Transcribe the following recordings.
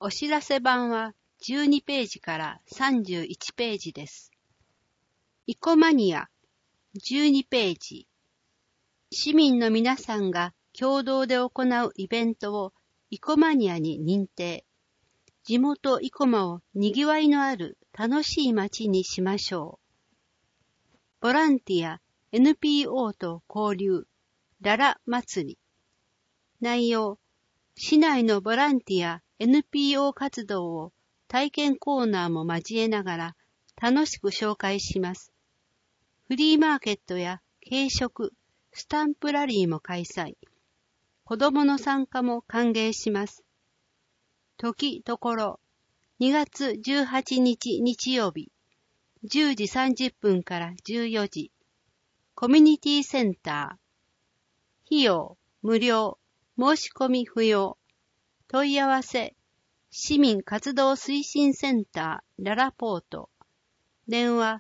お知らせ版は12ページから31ページです。イコマニア12ページ。市民の皆さんが共同で行うイベントをイコマニアに認定。地元イコマをにぎわいのある楽しい街にしましょう。ボランティア NPO と交流ララ祭り。内容、市内のボランティア NPO 活動を体験コーナーも交えながら楽しく紹介します。フリーマーケットや軽食、スタンプラリーも開催。子どもの参加も歓迎します。時ところ、2月18日日曜日、10時30分から14時、コミュニティセンター。費用、無料、申し込み不要。問い合わせ、市民活動推進センターララポート。電話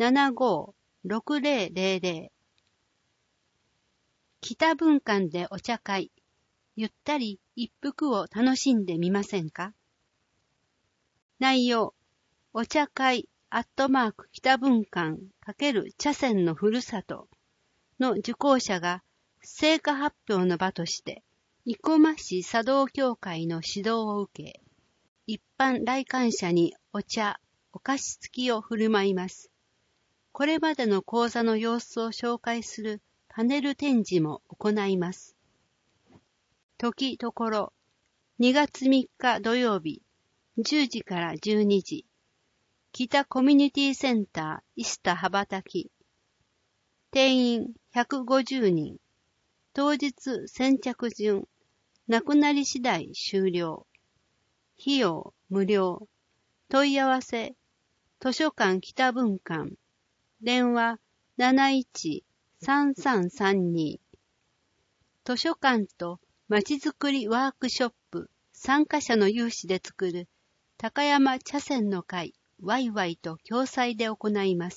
75-6000。北文館でお茶会。ゆったり一服を楽しんでみませんか？内容、お茶会北文館×茶筅のふるさとの受講者が成果発表の場として生駒市茶道協会の指導を受け、一般来館者にお茶、お菓子付きを振る舞います。これまでの講座の様子を紹介するパネル展示も行います。時ところ、2月3日土曜日、10時から12時、北コミュニティセンター石田羽ばたき。定員150人。当日先着順。なくなり次第終了。費用無料。問い合わせ、図書館北文館。電話71-3332。図書館とまちづくりワークショップ参加者の有志で作る高山茶筅の会ワイワイと共催で行います。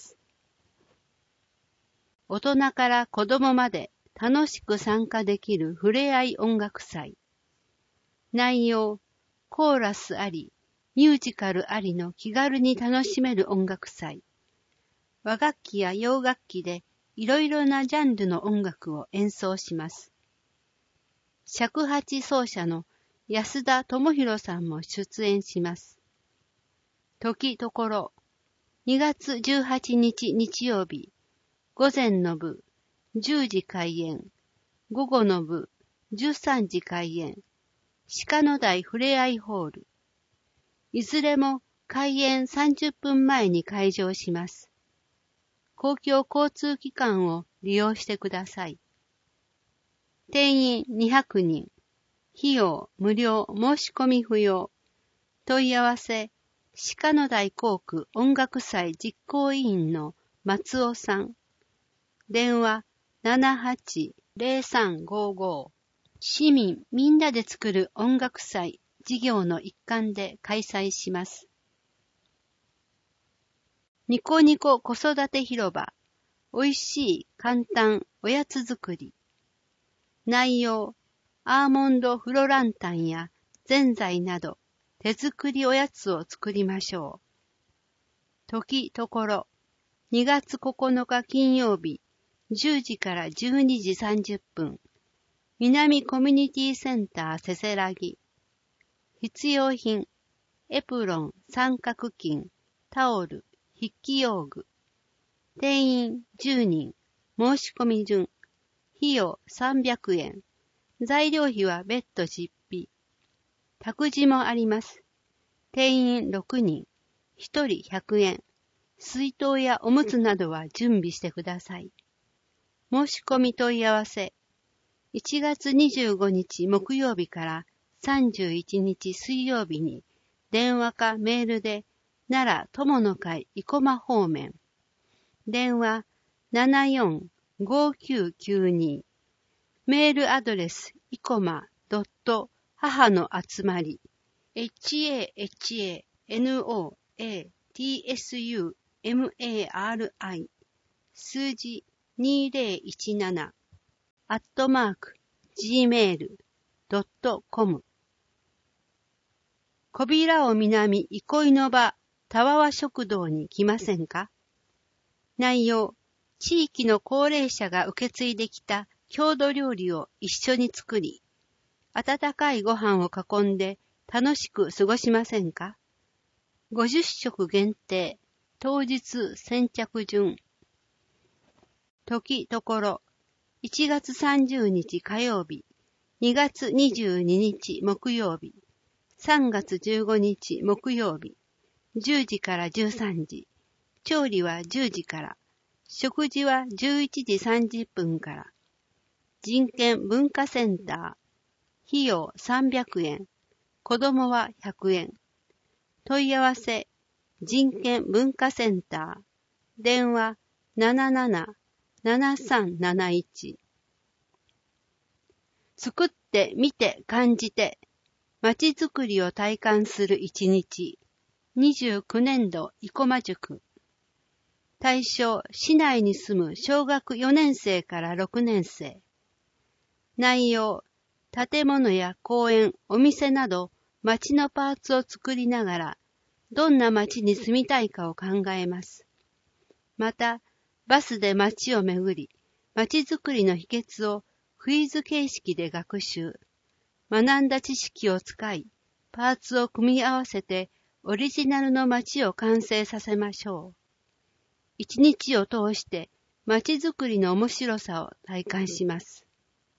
大人から子供まで楽しく参加できるふれあい音楽祭。内容、コーラスあり、ミュージカルありの気軽に楽しめる音楽祭。和楽器や洋楽器でいろいろなジャンルの音楽を演奏します。尺八奏者の安田智弘さんも出演します。時ところ、2月18日日曜日、午前の部、10時開演、午後の部、13時開演、鹿野台ふれあいホール。いずれも開演30分前に開場します。公共交通機関を利用してください。定員200人。費用無料、申し込み不要。問い合わせ、鹿野台校区音楽祭実行委員の松尾さん。電話78-0355。市民みんなで作る音楽祭事業の一環で開催します。ニコニコ子育て広場。おいしい簡単おやつ作り。内容、アーモンドフロランタンやぜんざいなど手作りおやつを作りましょう。時ところ、2月9日金曜日、10時から12時30分、南コミュニティセンターせせらぎ。必要品、エプロン、三角巾、タオル、筆記用具。定員10人、申し込み順。費用300円。材料費は別途実費。託児もあります。定員6人。1人100円。水筒やおむつなどは準備してください。申し込み問い合わせ。1月25日木曜日から31日水曜日に電話かメールで奈良友の会生駒方面。電話74-5992。メールアドレス、いこま母の集まり、HAHANOATSUMARI、数字2017、@gmail.com。 小平尾南憩いの場たわわ食堂に来ませんか？内容、地域の高齢者が受け継いできた郷土料理を一緒に作り、温かいご飯を囲んで楽しく過ごしませんか？50食限定、当日先着順。時ところ、1月30日火曜日、2月22日木曜日、3月15日木曜日、10時から13時、調理は10時から、食事は11時30分から。人権文化センター、費用300円、子供は100円。問い合わせ、人権文化センター、電話77-7371。作ってみて感じて、まちづくりを体感する一日。29年度生駒塾。対象、市内に住む小学4年生から6年生。内容、建物や公園、お店など、街のパーツを作りながら、どんな街に住みたいかを考えます。また、バスで街を巡り、街づくりの秘訣をクイズ形式で学習。学んだ知識を使い、パーツを組み合わせてオリジナルの街を完成させましょう。一日を通して街づくりの面白さを体感します。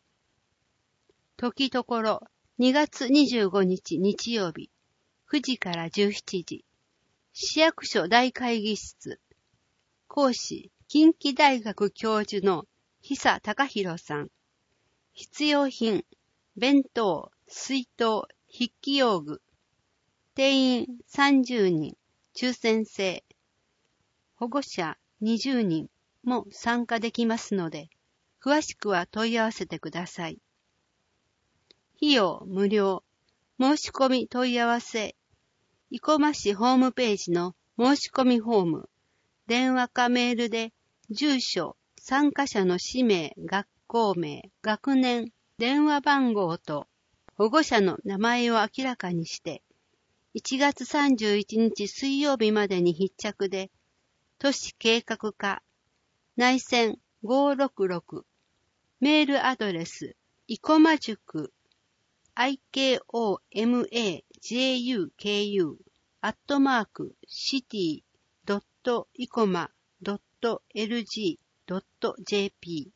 時ところ、2月25日日曜日、9時から17時、市役所大会議室。講師、近畿大学教授の久隆弘さん。必要品、弁当、水筒、筆記用具。定員30人、抽選制。保護者20人も参加できますので、詳しくは問い合わせてください。費用無料。申し込み問い合わせ。生駒市ホームページの申し込みフォーム。電話かメールで、住所、参加者の氏名、学校名、学年、電話番号と保護者の名前を明らかにして、1月31日水曜日までに必着で、都市計画課、内線566、メールアドレス、生駒塾、ikomajuk@city.icoma.lg.jp。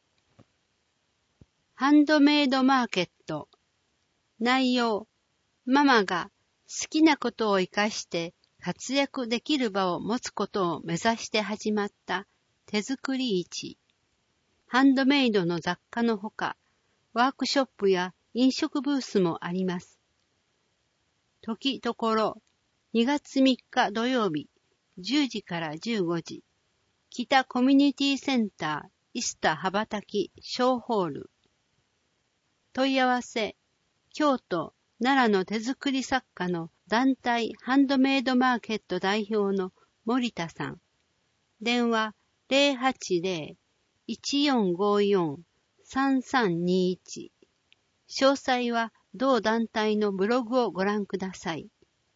ハンドメイドマーケット。内容、ママが好きなことを活かして活躍できる場を持つことを目指して始まった手作り市。ハンドメイドの雑貨のほか、ワークショップや飲食ブースもあります。時ところ、2月3日土曜日、10時から15時、北コミュニティセンター、イスタ羽ばたき小ホール。問い合わせ、京都、奈良の手作り作家の団体ハンドメイドマーケット代表の森田さん。電話080-1454-3321。詳細は同団体のブログをご覧ください。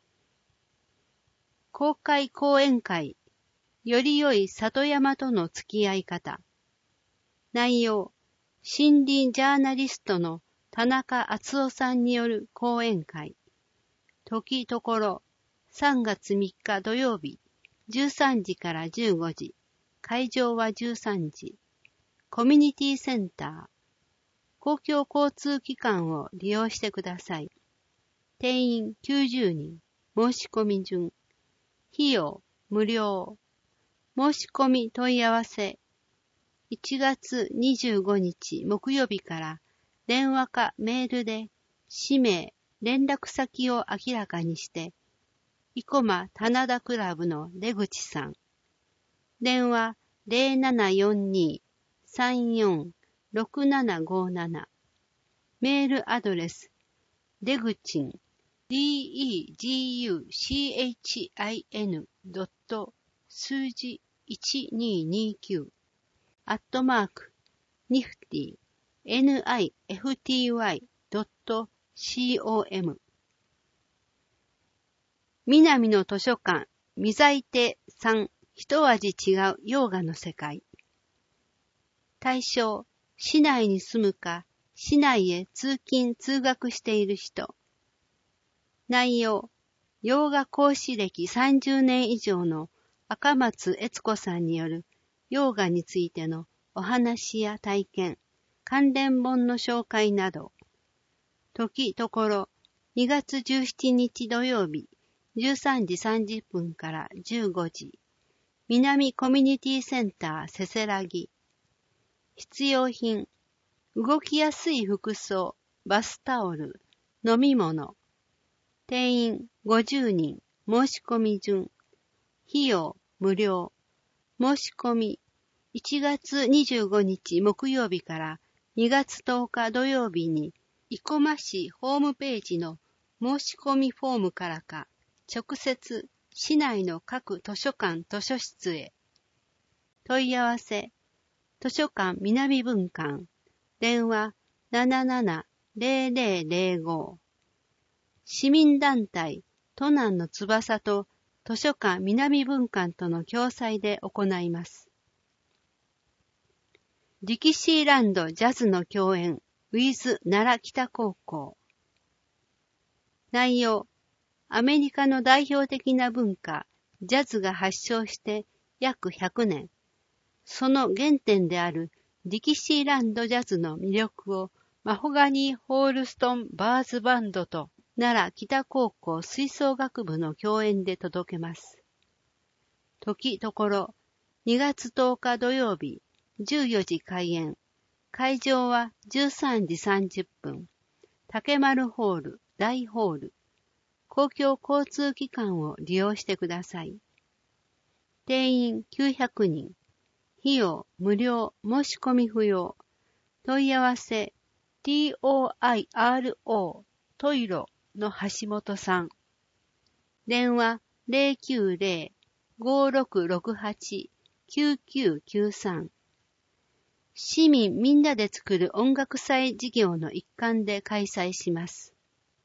公開講演会、より良い里山との付き合い方。内容、森林ジャーナリストの田中敦夫さんによる講演会。時ところ、3月3日土曜日、13時から15時。会場は13時。コミュニティセンター。公共交通機関を利用してください。定員90人。申し込み順。費用無料。申し込み問い合わせ。1月25日木曜日から電話かメールで氏名、連絡先を明らかにして、生駒棚田クラブの出口さん。電話0742-346757。メールアドレス、出口ん、deguchin. 数字1229。@nifty nifty.com。 南の図書館、未在亭3、一味違う洋画の世界。対象、市内に住むか、市内へ通勤通学している人。内容、洋画講師歴30年以上の赤松悦子さんによる洋画についてのお話や体験、関連本の紹介など。時ところ、2月17日土曜日、13時30分から15時。南コミュニティセンターせせらぎ。必要品、動きやすい服装、バスタオル、飲み物。定員50人、申し込み順。費用無料。申し込み1月25日木曜日から2月10日土曜日に生駒市ホームページの申し込みフォームからか直接市内の各図書館図書室へ。問い合わせ図書館南分館電話77-0005市民団体都南の翼と図書館南分館との共催で行います。ディキシーランドジャズの共演 with 奈良北高校。内容、アメリカの代表的な文化、ジャズが発祥して約100年。その原点であるディキシーランドジャズの魅力をマホガニー・ホールストン・バーズバンドと奈良北高校吹奏楽部の共演で届けます。時ところ、2月10日土曜日、14時開演。会場は13時30分。竹丸ホール、大ホール。公共交通機関を利用してください。定員900人。費用無料、申し込み不要。問い合わせ TOIRO トイロの橋本さん。電話090-5668-9993。市民みんなで作る音楽祭事業の一環で開催します。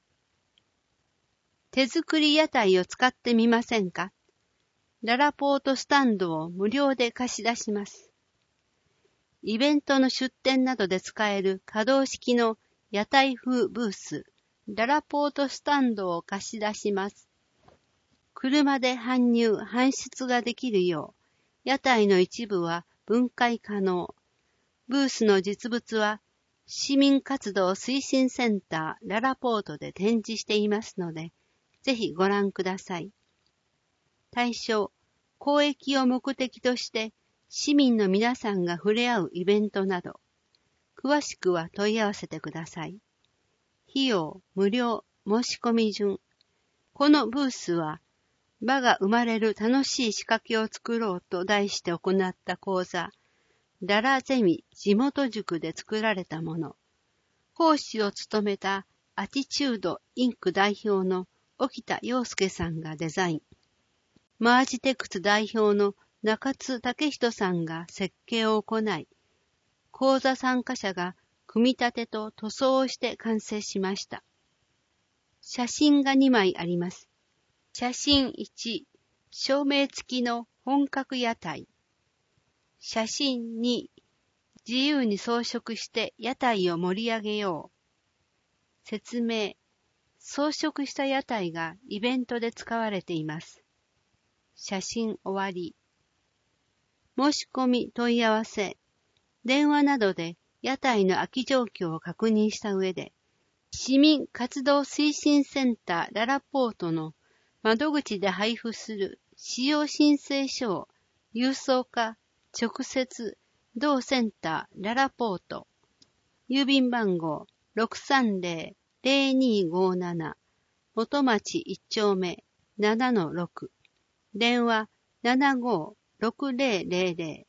手作り屋台を使ってみませんか？ララポートスタンドを無料で貸し出します。イベントの出店などで使える可動式の屋台風ブース、ララポートスタンドを貸し出します。車で搬入・搬出ができるよう、屋台の一部は分解可能。ブースの実物は市民活動推進センターララポートで展示していますので、ぜひご覧ください。対象、公益を目的として市民の皆さんが触れ合うイベントなど、詳しくは問い合わせてください。費用無料、申し込み順。このブースは、場が生まれる楽しい仕掛けを作ろうと題して行った講座、ララゼミ地元塾で作られたもの。講師を務めたアティチュードインク代表の沖田洋介さんがデザイン。マージテクス代表の中津武人さんが設計を行い、講座参加者が組み立てと塗装をして完成しました。写真が2枚あります。写真1、照明付きの本格屋台。写真2、自由に装飾して屋台を盛り上げよう。説明、装飾した屋台がイベントで使われています。写真終わり。申し込み問い合わせ、電話などで屋台の空き状況を確認した上で、市民活動推進センターララポートの窓口で配布する使用申請書を郵送か直接同センターララポート、郵便番号 630-0257 元町1丁目 7-6 電話756000。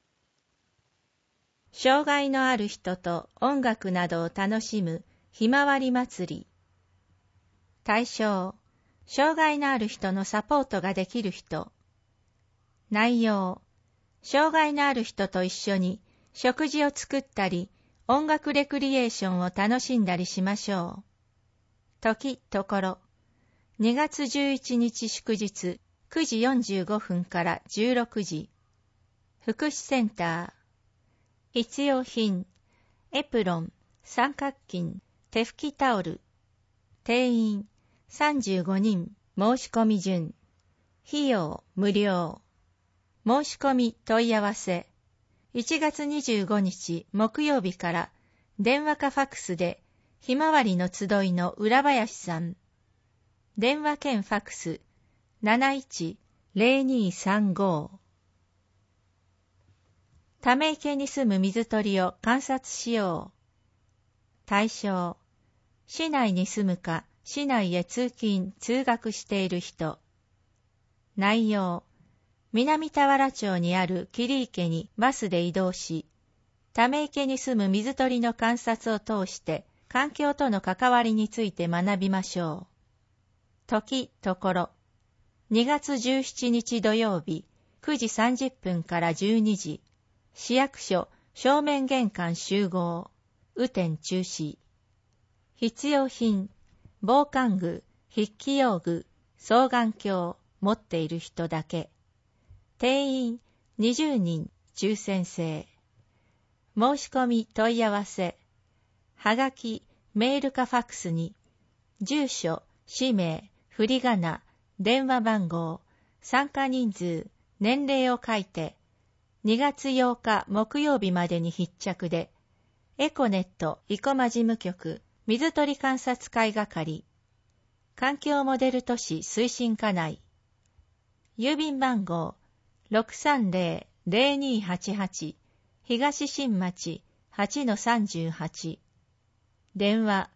障害のある人と音楽などを楽しむひまわり祭り。対象、障害のある人のサポートができる人。内容、障害のある人と一緒に食事を作ったり、音楽レクリエーションを楽しんだりしましょう。時ところ、 2月11日祝日9時45分から16時。福祉センター。必要品、エプロン、三角巾、手拭きタオル。定員35人、申し込み順。費用無料。申し込み問い合わせ。1月25日木曜日から電話かファクスでひまわりの集いの浦林さん。電話兼ファクス 71-0235。ため池に住む水鳥を観察しよう。対象、市内に住むか市内へ通勤・通学している人。内容、南田原町にある桐池にバスで移動し、ため池に住む水鳥の観察を通して環境との関わりについて学びましょう。時、ところ。2月17日土曜日、9時30分から12時。市役所正面玄関集合。雨天中止。必要品、防寒具、筆記用具、双眼鏡、持っている人だけ。定員20人、抽選制。申し込み問い合わせ。はがき、メールかファックスに、住所、氏名、振り仮名、電話番号、参加人数、年齢を書いて、2月8日木曜日までに必着で、エコネット生駒事務局水鳥観察会係、環境モデル都市推進課内、郵便番号 630-0288 東新町 8-38、電話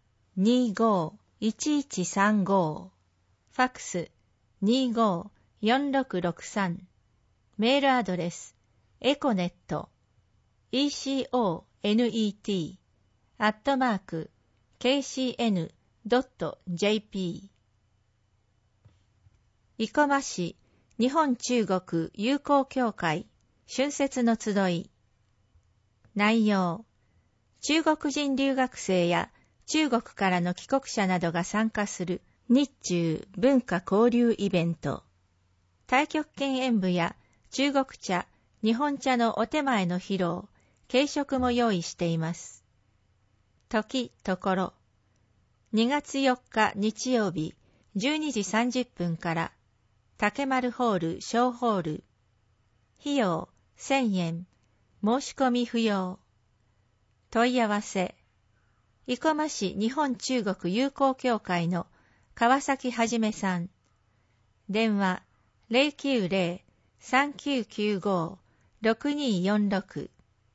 25-1135、ファックス 25-4663、メールアドレスエコネット econet@kcn.jp。 生駒市日本中国友好協会春節の集い。内容、中国人留学生や中国からの帰国者などが参加する日中文化交流イベント。太極拳演舞や中国茶、日本茶のお手前の披露、軽食も用意しています。時、ところ。2月4日日曜日、12時30分から、竹丸ホール小ホール。費用1000円。申し込み不要。問い合わせ。生駒市日本中国友好協会の川崎はじめさん。電話090-3995-6246。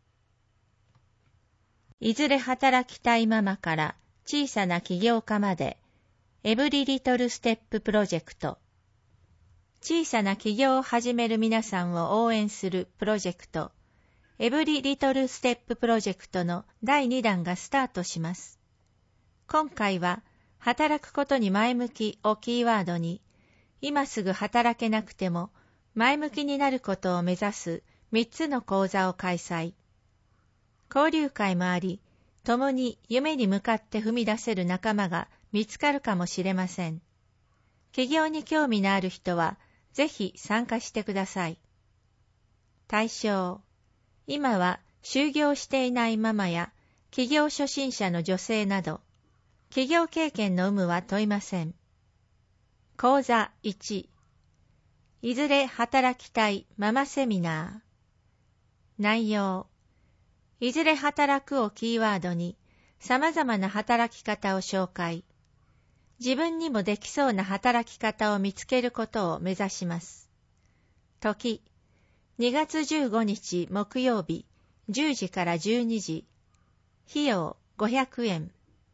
いずれ働きたいママから小さな起業家まで、エブリリトルステッププロジェクト。小さな起業を始める皆さんを応援するプロジェクト、エブリリトルステッププロジェクトの第2弾がスタートします。今回は、働くことに前向きをキーワードに、今すぐ働けなくても前向きになることを目指す3つの講座を開催。交流会もあり、共に夢に向かって踏み出せる仲間が見つかるかもしれません。起業に興味のある人は、ぜひ参加してください。対象、今は就業していないママや起業初心者の女性など、起業経験の有無は問いません。講座1、いずれ働きたいママセミナー。内容、いずれ働くをキーワードに様々な働き方を紹介。自分にもできそうな働き方を見つけることを目指します。時、2月15日木曜日10時から12時。費用500円。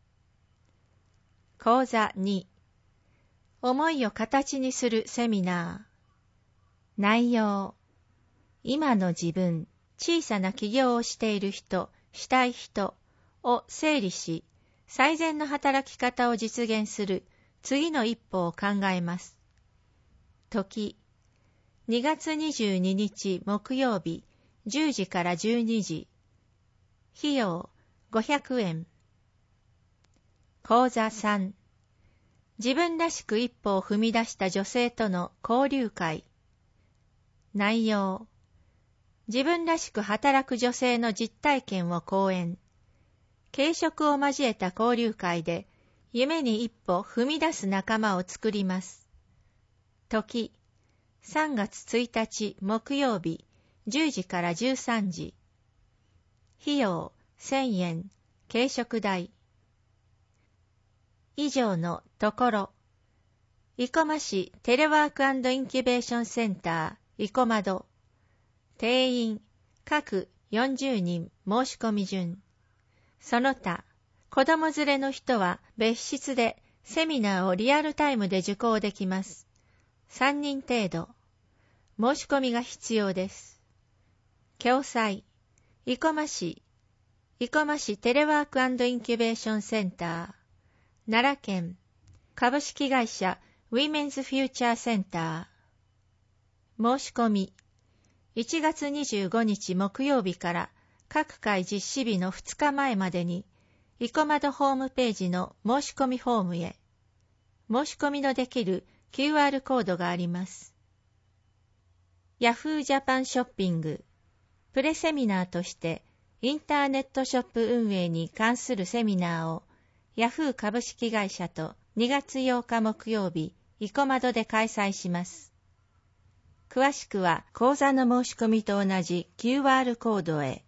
講座2、思いを形にするセミナー。内容、今の自分、小さな起業をしている人、したい人を整理し、最善の働き方を実現する次の一歩を考えます。時、2月22日木曜日10時から12時。費用500円。講座3、 自分らしく一歩を踏み出した女性との交流会。内容。自分らしく働く女性の実体験を講演。軽食を交えた交流会で、夢に一歩踏み出す仲間を作ります。時。3月1日木曜日、10時から13時。費用1000円、軽食代。以上のところ、生駒市テレワーク&インキュベーションセンター、生駒戸。定員、各40人申し込み順。その他、子供連れの人は別室でセミナーをリアルタイムで受講できます。3人程度。申し込みが必要です。共催、生駒市テレワーク&インキュベーションセンター、奈良県、株式会社ウィメンズフューチャーセンター。申し込み、1月25日木曜日から各回実施日の2日前までに、生駒戸ホームページの申し込みフォームへ、申し込みのできる QR コードがあります。ヤフージャパンショッピング、プレセミナーとしてインターネットショップ運営に関するセミナーをヤフー株式会社と2月8日木曜日、生駒戸で開催します。詳しくは講座の申し込みと同じ QR コードへ。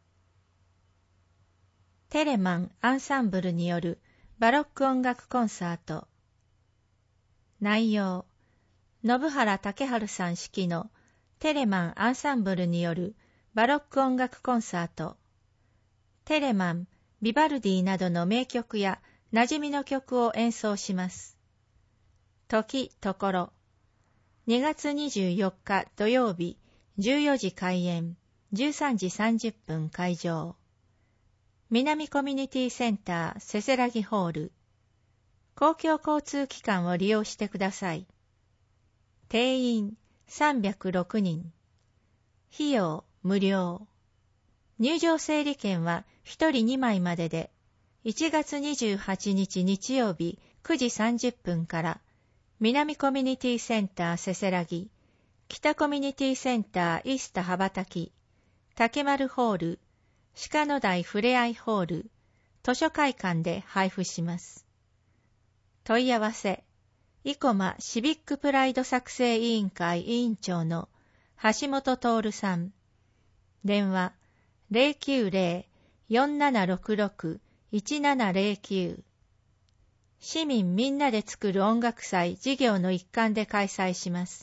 テレマンアンサンブルによるバロック音楽コンサート。内容、信原武春さん指揮のテレマンアンサンブルによるバロック音楽コンサート。テレマン、ビバルディなどの名曲や馴染みの曲を演奏します。時、ところ。2月24日土曜日、14時開演、13時30分会場。南コミュニティセンターせせらぎホール。公共交通機関を利用してください。定員306人。費用無料。入場整理券は1人2枚までで、1月28日日曜日9時30分から南コミュニティセンターせせらぎ、北コミュニティセンターイースタ羽ばたき、竹丸ホール、鹿野台ふれあいホール、図書会館で配布します。問い合わせ、生駒シビックプライド作成委員会委員長の橋本徹さん。電話、090-4766-1709。市民みんなで作る音楽祭事業の一環で開催します。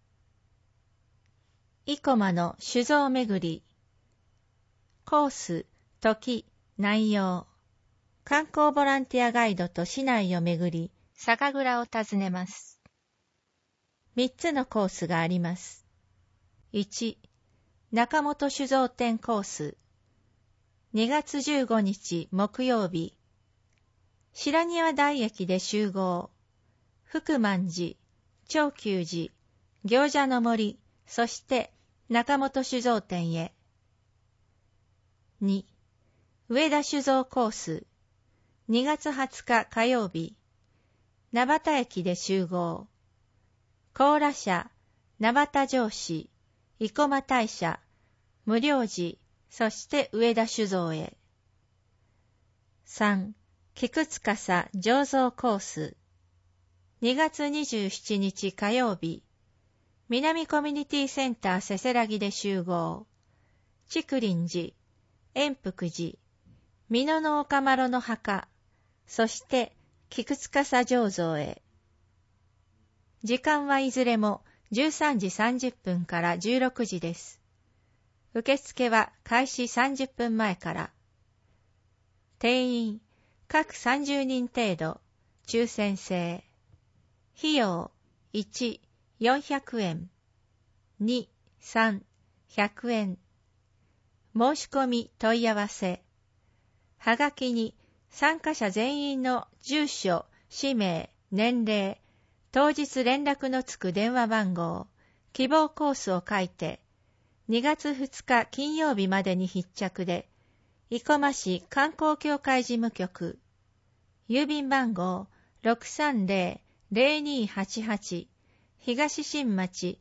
生駒の酒造巡り。コース、時、内容。観光ボランティアガイドと市内を巡り、酒蔵を訪ねます。3つのコースがあります。1、中本酒造店コース。2月15日木曜日。白庭台駅で集合。福満寺、長久寺、行者の森、そして中本酒造店へ。2、上田酒造コース。2月20日火曜日。名畑駅で集合。高良社、名畑城市、生駒大社、無料寺、そして上田酒造へ。3、菊司醸造コース。2月27日火曜日。南コミュニティセンターせせらぎで集合。竹林寺、円福寺、美濃の岡麿の墓、そして菊司醸造へ。時間はいずれも13時30分から16時です。受付は開始30分前から。定員、各30人程度、抽選制。費用、1、400円。2、3、100円。申し込み問い合わせ。はがきに参加者全員の住所、氏名、年齢、当日連絡のつく電話番号、希望コースを書いて、2月2日金曜日までに必着で、生駒市観光協会事務局、郵便番号 630-0288 東新町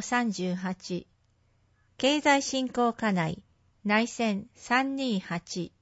8-38 経済振興課内内線328